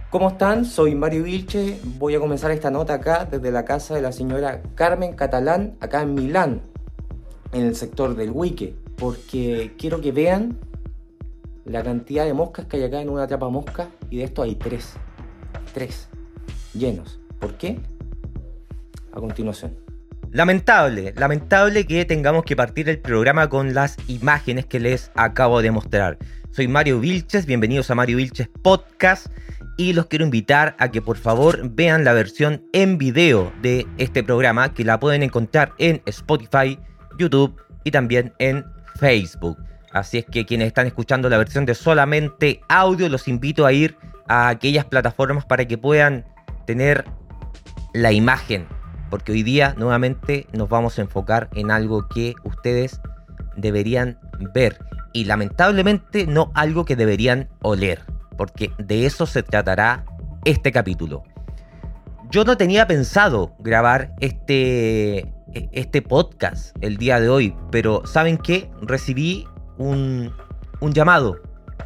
¿Cómo están? Soy Mario Vilches. Voy a comenzar esta nota acá desde la casa de la señora Carmen Catalán, acá en Milán, en el sector del Huique, porque quiero que vean la cantidad de moscas que hay acá en una trapa mosca, y de esto hay tres llenos. ¿Por qué? A continuación. Lamentable que tengamos que partir el programa con las imágenes que les acabo de mostrar. Soy Mario Vilches, bienvenidos a Mario Vilches Podcast, y los quiero invitar a que por favor vean la versión en video de este programa, que la pueden encontrar en Spotify, YouTube y también en Facebook. Así es que quienes están escuchando la versión de solamente audio, los invito a ir a aquellas plataformas para que puedan tener la imagen, porque hoy día nuevamente nos vamos a enfocar en algo que ustedes deberían ver y lamentablemente no algo que deberían oler, porque de eso se tratará este capítulo. Yo no tenía pensado grabar este podcast el día de hoy, pero ¿saben qué? Recibí un llamado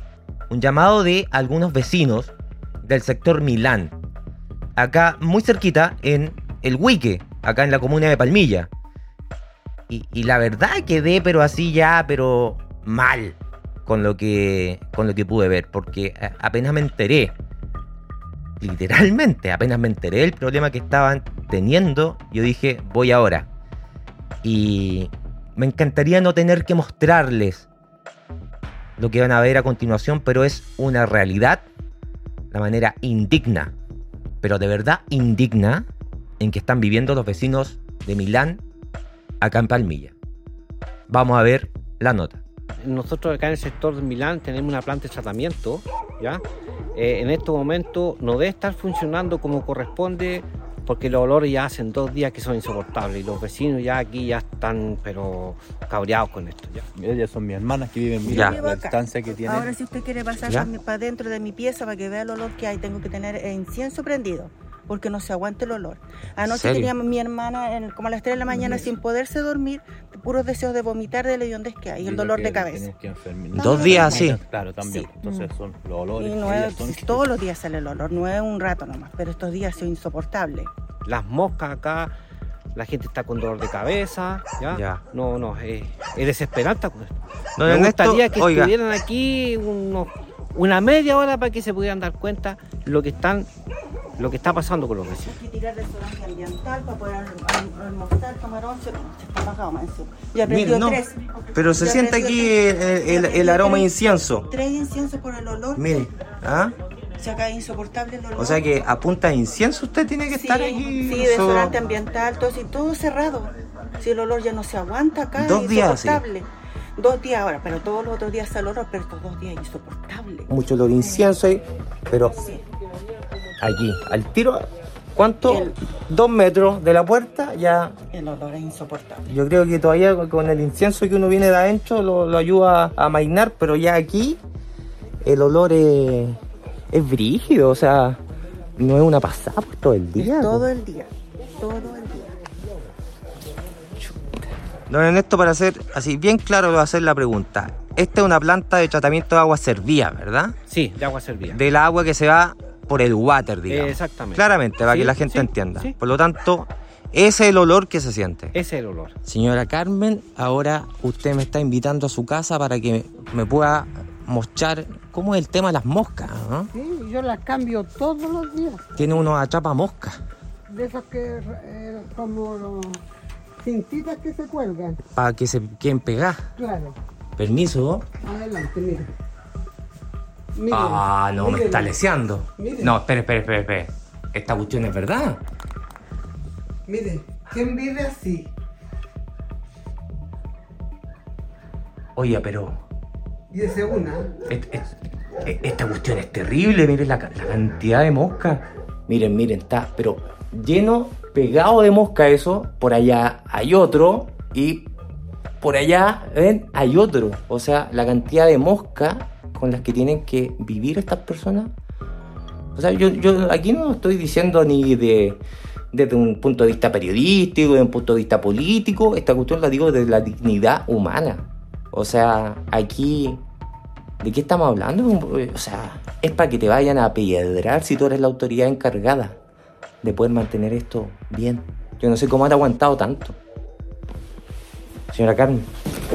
de algunos vecinos del sector Milán, acá muy cerquita en el Huique, acá en la comuna de Palmilla. Y la verdad quedé pero mal con lo que pude ver, porque apenas me enteré, literalmente apenas me enteré del problema que estaban teniendo, yo dije, voy ahora. Y me encantaría no tener que mostrarles lo que van a ver a continuación, pero es una realidad, la manera indigna, pero de verdad indigna, en que están viviendo los vecinos de Milán, acá en Palmilla. Vamos a ver la nota. Nosotros acá en el sector de Milán tenemos una planta de tratamiento, ¿ya? En estos momentos no debe estar funcionando como corresponde, porque los olores ya hacen 2 días que son insoportables y los vecinos ya aquí ya están pero cabreados con esto. ¿Ya? Ellas son mis hermanas que viven en la distancia que tienen. Ahora si usted quiere pasar para dentro de mi pieza para que vea el olor que hay, tengo que tener incienso prendido, porque no se aguanta el olor. Anoche teníamos mi hermana como a las 3 de la mañana sin poderse dormir, puros deseos de vomitar de la hediondez que hay, el dolor de cabeza. 2 días así. Claro, también. Sí. Entonces son los olores. Y no es, todos los días sale el olor, no es un rato nomás, pero estos días son insoportables. Las moscas acá, la gente está con dolor de cabeza, ¿ya? No, es desesperante. Me gustaría que estuvieran aquí una media hora para que se pudieran dar cuenta lo que está pasando con los vecinos. Hay que tirar desodorante ambiental para poder almorzar, tomar once, se está bajado más encima. Ya prendió 3. Pero se siente aquí el aroma de incienso. 3 inciensos por el olor. Mire, ¿ah? O sea, acá es insoportable el olor. O sea que a punta de incienso usted tiene que estar aquí. Sí, desodorante ambiental, todo cerrado. Si el olor ya no se aguanta acá, 2 días, es insoportable. Sí. 2 días ahora, pero todos los otros días sale el olor, pero estos 2 días es insoportable. Mucho olor de incienso ahí, pero sí. Aquí, al tiro, ¿cuánto? 2 metros de la puerta, ya. El olor es insoportable. Yo creo que todavía con el incienso que uno viene de adentro lo ayuda a amainar, pero ya aquí el olor es brígido, o sea, no es una pasada pues, todo el día. Todo el día. Don Ernesto, para hacer así bien claro, le voy a hacer la pregunta. Esta es una planta de tratamiento de agua servida, ¿verdad? Sí, de agua servida. Del agua que se va por el water, digamos. Exactamente. Claramente, para que la gente entienda. Sí. Por lo tanto, ese es el olor que se siente. Ese es el olor. Señora Carmen, ahora usted me está invitando a su casa para que me pueda mostrar cómo es el tema de las moscas, ¿no? Sí, yo las cambio todos los días. Tiene unos atrapamoscas. De esas que como cintitas que se cuelgan. Para que se queden pegadas. Claro. Permiso. Adelante, mire. No, me está leseando. Mire. No, espere. Esta cuestión es verdad. Mire, ¿quién vive así? Oye, pero... Y es una. Esta cuestión es terrible, miren la cantidad de moscas. Miren, está, pero lleno, pegado de mosca eso. Por allá hay otro y por allá, ¿ven? Hay otro. O sea, la cantidad de moscas con las que tienen que vivir estas personas. O sea, yo aquí no estoy diciendo ni desde un punto de vista periodístico, desde un punto de vista político. Esta cuestión la digo desde la dignidad humana. O sea, aquí ¿De qué estamos hablando? O sea, es para que te vayan a apedrear si tú eres la autoridad encargada de poder mantener esto bien. Yo no sé cómo han aguantado tanto. Señora Carmen,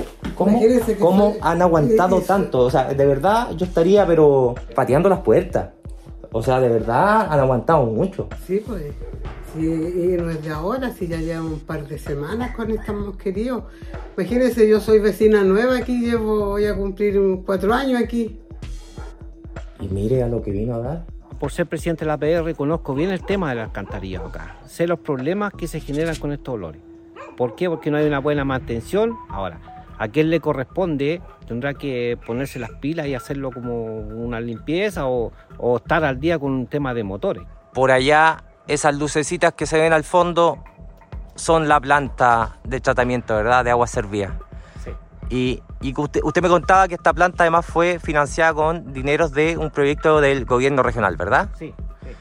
¿cómo han aguantado tanto? O sea, de verdad yo estaría pero pateando las puertas. O sea, de verdad han aguantado mucho. Sí, pues. Sí, y no es de ahora, si ya llevan un par de semanas con esta mosquería. Imagínense, yo soy vecina nueva aquí, voy a cumplir 4 años aquí. Y mire a lo que vino a dar. Por ser presidente de la APR, conozco bien el tema de las alcantarillas acá. Sé los problemas que se generan con estos olores. ¿Por qué? Porque no hay una buena mantención. Ahora, a quien le corresponde tendrá que ponerse las pilas y hacerlo como una limpieza o estar al día con un tema de motores. Por allá, esas lucecitas que se ven al fondo son la planta de tratamiento, ¿verdad? De aguas servidas. Sí. Y usted me contaba que esta planta además fue financiada con dineros de un proyecto del gobierno regional, ¿verdad? Sí.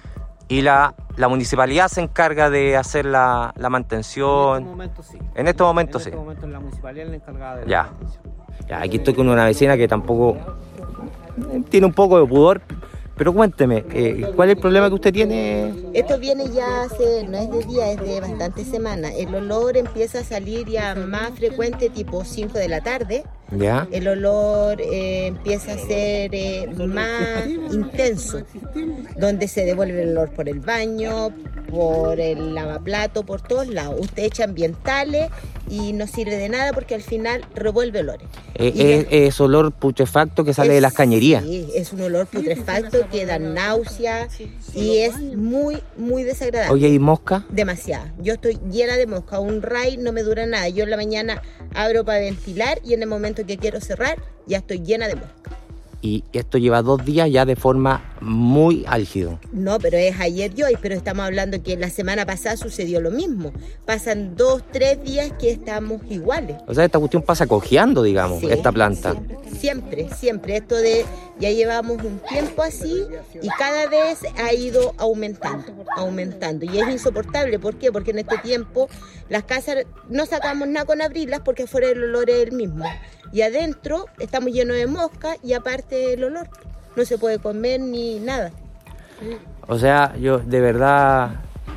Y la municipalidad se encarga de hacer la mantención. En este momento sí. En este momento sí. En este momento la municipalidad es la encargada de Ya. la mantención. Ya, aquí estoy con una vecina que tampoco tiene un poco de pudor. Pero cuénteme, ¿cuál es el problema que usted tiene? Esto viene ya hace, no es de día, es de bastantes semanas. El olor empieza a salir ya más frecuente, tipo 5 de la tarde. ¿Ya? El olor empieza a ser más intenso, donde se devuelve el olor por el baño, por el lavaplato, por todos lados. Usted echa ambientales y no sirve de nada porque al final revuelve olores. Es olor putrefacto que sale de las cañerías. Sí, es un olor putrefacto que da náusea y es muy, muy desagradable. Oye, ¿y mosca? Demasiada. Yo estoy llena de mosca. Un ray no me dura nada. Yo en la mañana abro para ventilar y en el momento que quiero cerrar ya estoy llena de mosca. Y esto lleva 2 días ya de forma muy álgida. No, pero es ayer y hoy, pero estamos hablando que la semana pasada sucedió lo mismo. Pasan 2, 3 días que estamos iguales. O sea, esta cuestión pasa cojeando, digamos, Sí, esta planta. Siempre. Esto de ya llevamos un tiempo así y cada vez ha ido aumentando. Y es insoportable. ¿Por qué? Porque en este tiempo las casas no sacamos nada con abrirlas porque afuera el olor es el mismo. Y adentro estamos llenos de moscas y aparte el olor. No se puede comer ni nada. O sea, yo de verdad,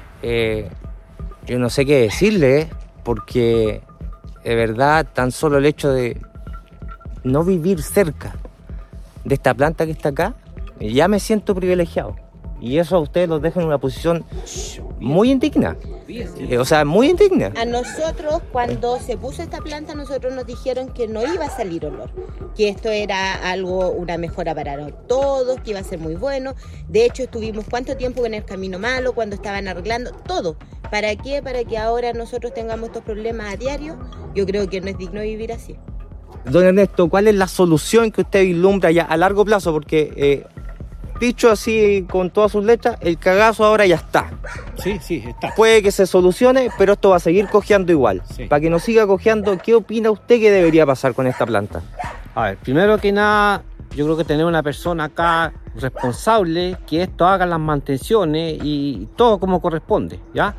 yo no sé qué decirle, porque de verdad tan solo el hecho de no vivir cerca de esta planta que está acá, ya me siento privilegiado. Y eso a ustedes los deja en una posición muy indigna. O sea, muy indigna. A nosotros, cuando se puso esta planta, nosotros nos dijeron que no iba a salir olor, que esto era algo, una mejora para todos, que iba a ser muy bueno. De hecho, estuvimos cuánto tiempo en el camino malo, cuando estaban arreglando todo. ¿Para qué? Para que ahora nosotros tengamos estos problemas a diario. Yo creo que no es digno vivir así. Don Ernesto, ¿cuál es la solución que usted vislumbra ya a largo plazo? Porque, dicho así con todas sus letras, el cagazo ahora ya está. Sí, está. Puede que se solucione, pero esto va a seguir cojeando igual. Sí. Para que no siga cojeando, ¿qué opina usted que debería pasar con esta planta? A ver, primero que nada, yo creo que tener una persona acá responsable que esto haga las mantenciones y todo como corresponde, ¿ya?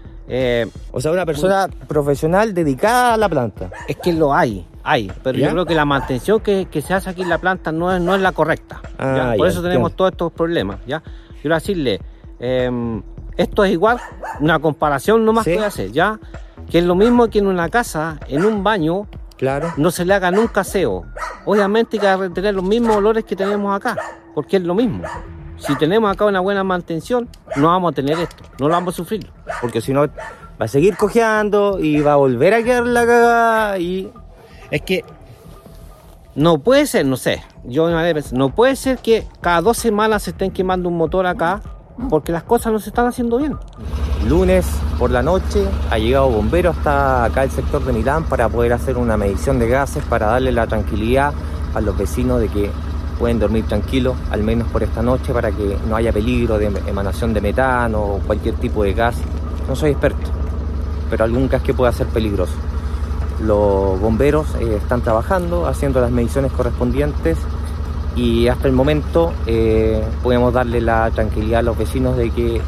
O sea, una persona profesional dedicada a la planta. Es que lo hay, pero ¿Ya? yo creo que la mantención que se hace aquí en la planta no es la correcta. ¿ya? Por eso tenemos todos estos problemas, ¿ya? Quiero decirle, esto es igual, una comparación nomás Sí. que hacer, ¿ya? Que es lo mismo que en una casa, en un baño, Claro. no se le haga nunca aseo. Obviamente que va a tener los mismos olores que tenemos acá, porque es lo mismo. Si tenemos acá una buena mantención, no vamos a tener esto, no lo vamos a sufrir. Porque si no, va a seguir cojeando y va a volver a quedar la cagada y... Es que no puede ser, no sé, no puede ser que cada 2 semanas se estén quemando un motor acá, porque las cosas no se están haciendo bien. Lunes por la noche ha llegado bombero hasta acá el sector de Milán para poder hacer una medición de gases, para darle la tranquilidad a los vecinos de que pueden dormir tranquilos, al menos por esta noche, para que no haya peligro de emanación de metano o cualquier tipo de gas. No soy experto, pero algún gas que pueda ser peligroso. Los bomberos están trabajando, haciendo las mediciones correspondientes y hasta el momento podemos darle la tranquilidad a los vecinos de que,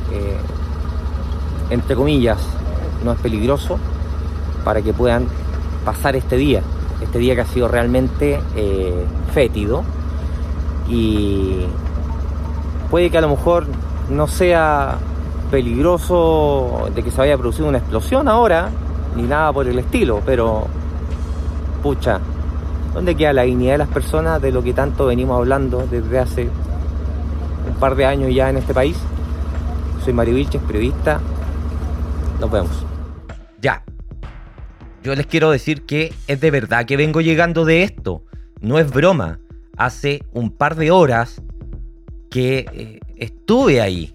entre comillas, no es peligroso, para que puedan pasar este día que ha sido realmente fétido. y puede que a lo mejor no sea peligroso de que se vaya a producir una explosión ahora, ni nada por el estilo, pero pucha, ¿dónde queda la dignidad de las personas de lo que tanto venimos hablando desde hace un par de años ya en este país? Soy Mario Vilches, periodista. Nos vemos. Ya. Yo les quiero decir que es de verdad que vengo llegando de esto. No es broma. Hace un par de horas que estuve ahí.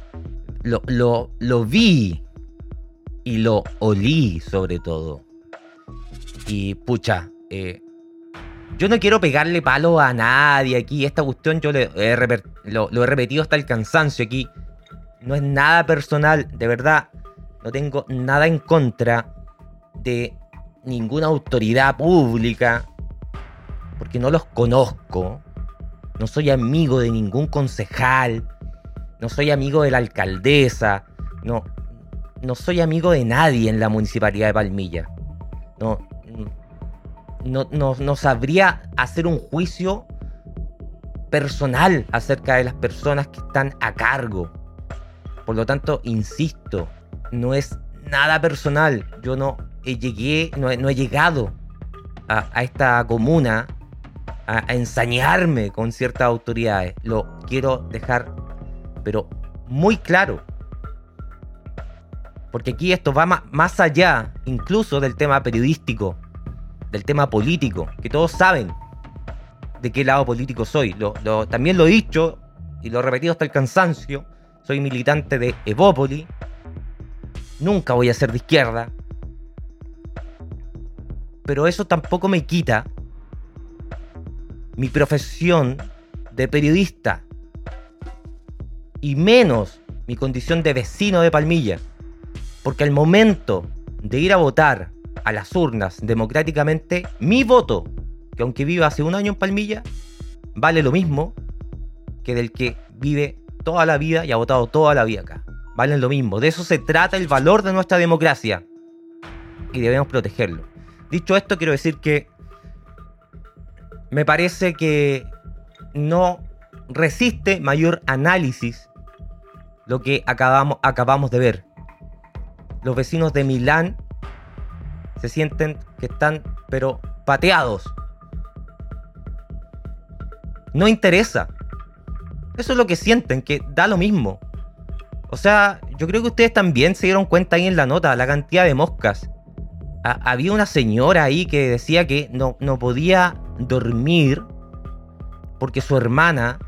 Lo vi y lo olí sobre todo. Y pucha, yo no quiero pegarle palo a nadie aquí. Esta cuestión yo lo he repetido hasta el cansancio aquí. No es nada personal, de verdad. No tengo nada en contra de ninguna autoridad pública, porque no los conozco. No soy amigo de ningún concejal. No soy amigo de la alcaldesa. No soy amigo de nadie en la municipalidad de Palmilla. No sabría hacer un juicio personal acerca de las personas que están a cargo. Por lo tanto, insisto, no es nada personal. Yo no he llegado a esta comuna a ensañarme con ciertas autoridades. Lo quiero dejar, pero muy claro. Porque aquí esto va más allá, incluso del tema periodístico, del tema político, que todos saben de qué lado político soy. También lo he dicho y lo he repetido hasta el cansancio. Soy militante de Evópoli. Nunca voy a ser de izquierda. Pero eso tampoco me quita mi profesión de periodista. Y menos mi condición de vecino de Palmilla. Porque al momento de ir a votar a las urnas democráticamente, mi voto, que aunque viva hace un año en Palmilla, vale lo mismo que del que vive toda la vida y ha votado toda la vida acá. Valen lo mismo. De eso se trata el valor de nuestra democracia. Y debemos protegerlo. Dicho esto, quiero decir que me parece que no resiste mayor análisis lo que acabamos de ver. Los vecinos de Milán se sienten que están, pero pateados. No interesa. Eso es lo que sienten, que da lo mismo. O sea, yo creo que ustedes también se dieron cuenta ahí en la nota, la cantidad de moscas. Había una señora ahí que decía que no podía dormir porque su hermana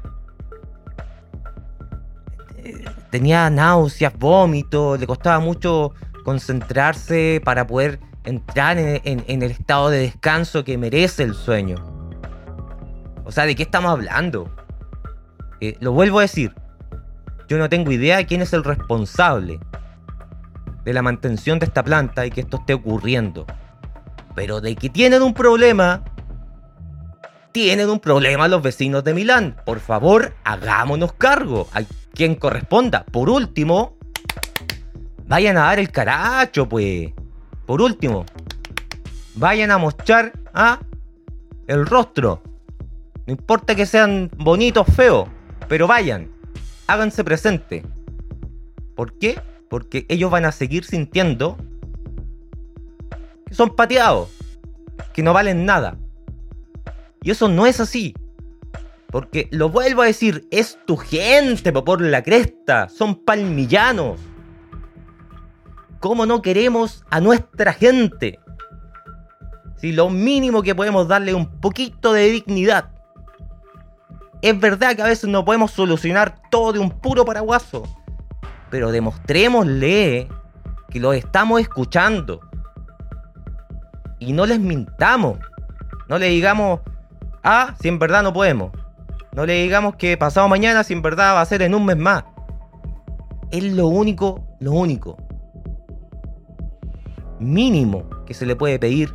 tenía náuseas, vómitos, le costaba mucho concentrarse para poder entrar en el estado de descanso que merece el sueño. O sea, ¿de qué estamos hablando? Lo vuelvo a decir, yo no tengo idea de quién es el responsable de la mantención de esta planta y que esto esté ocurriendo. Pero de que tienen un problema los vecinos de Milán. Por favor, hagámonos cargo. A quien corresponda. Por último, vayan a dar el caracho, pues. Por último, vayan a mostrar el rostro. No importa que sean bonitos, feos, pero vayan, háganse presente. ¿Por qué? Porque ellos van a seguir sintiendo que son pateados, que no valen nada. Y eso no es así. Porque, lo vuelvo a decir, es tu gente, por la cresta. Son palmillanos. ¿Cómo no queremos a nuestra gente? Si lo mínimo que podemos darle es un poquito de dignidad. Es verdad que a veces no podemos solucionar todo de un puro paraguaso, pero demostrémosle que los estamos escuchando. Y no les mintamos. No le digamos, si en verdad no podemos. No le digamos que pasado mañana, si en verdad va a ser en un mes más. Es lo único mínimo que se le puede pedir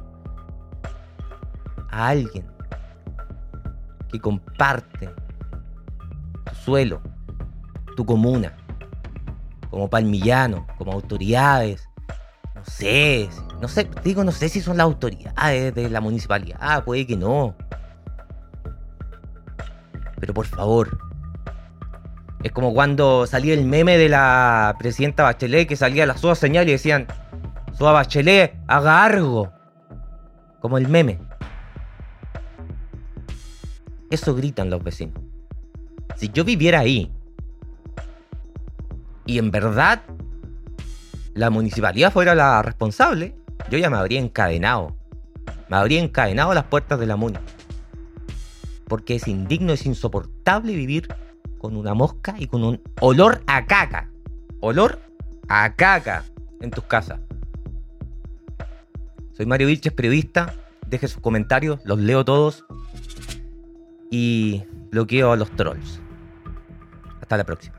a alguien que comparte tu suelo, tu comuna, como palmillano, como autoridades. No sé si son las autoridades de la municipalidad, puede que no. pero por favor. Es como cuando salía el meme de la presidenta Bachelet, que salía la SOA señal y decían: SOA Bachelet, haga algo. Como el meme. Eso gritan los vecinos. Si yo viviera ahí y en verdad la municipalidad fuera la responsable, yo ya me habría encadenado. Me habría encadenado a las puertas de la MUNI. Porque es indigno, es insoportable vivir con una mosca y con un olor a caca. Olor a caca en tus casas. Soy Mario Vilches, periodista. Deje sus comentarios, los leo todos. Y bloqueo a los trolls. Hasta la próxima.